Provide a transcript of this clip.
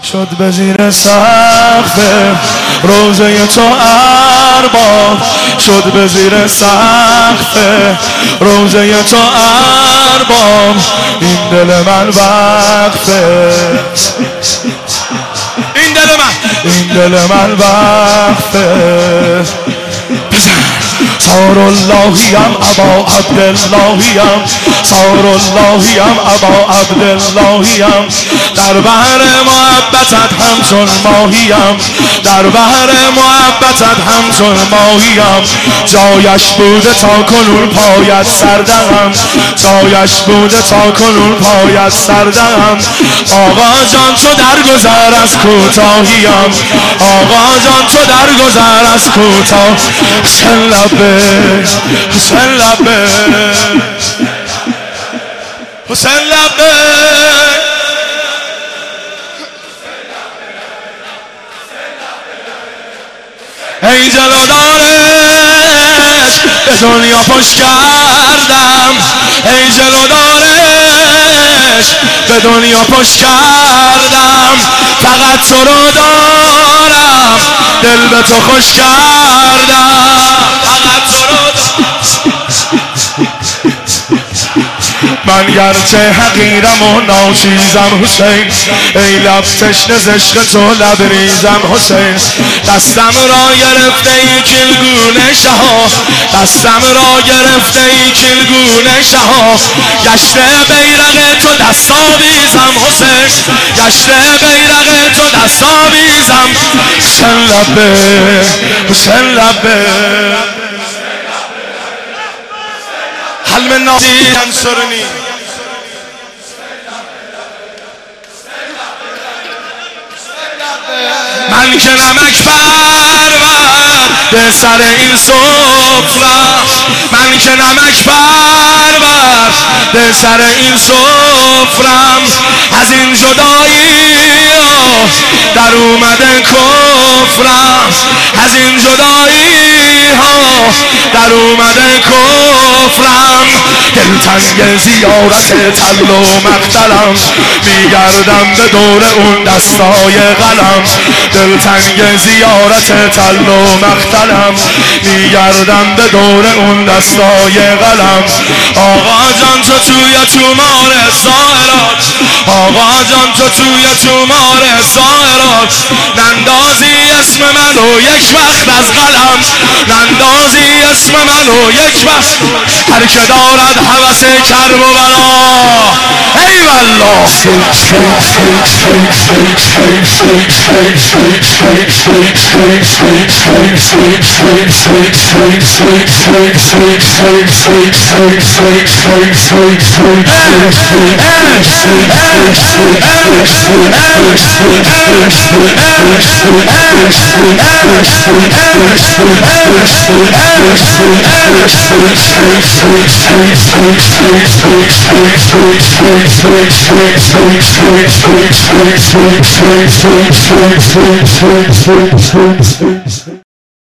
شد به زیر سقف روزه تو ارباب، شد به زیر سقف روزه تو ارباب. این دل من وقفه، این دل من وقفه. صار اللهیم ابا عبداللهیم، صار اللهیم ابا عبداللهیم. در بحر محبتت همچون ماهیم، در بحر محبتت همچون ماهیم. جایش بوده تا کنون پایت سردم، جایش بوده تا کنون پایت سردم. آقا جان تو درگذر از کوتاهیم، آقا جان تو درگذر از کوتاه. حسین لبه، حسین لبه، حسین لبه. ای جلودارش به دنیا پشت کردم، ای جلودارش به دنیا پشت کردم. فقط تو رو دارم، دل به تو خوش کردم، فقط تو رو من گرچه حقیرم و ناچیزم حسین، ای لب تشنه ز عشق تو لبریزم حسین. دستم را گرفته ای کلگونه شها، دستم را گرفته ای کلگونه شها. گشته بیرق تو دستاویزم حسین، گشته بیرق تو دستاویزم. حسین لبه، حسین لبه. حل من ناصر انصرنی. من که نمک پرور به سر این سفرم، من که نمک پرور به سر این سفرم. از این جدایی در اومده کفرم، از این جدایی ها در اومده کفرم. دلتنگ زیارت تل و مقتلم، میگردم به دور اون دستای قلم. دلتنگ زیارت تل و مقتلم، میگردم به دور اون دستای قلم. آقا جان تو توی تومار سائرات، آقا جان تو توی تومار سائرات. نندازی اسم منو یک وقت از قلم، نندازی اسم منو یک وقت. هر که دارد هوس کرب و بلا، ای والله. Sweet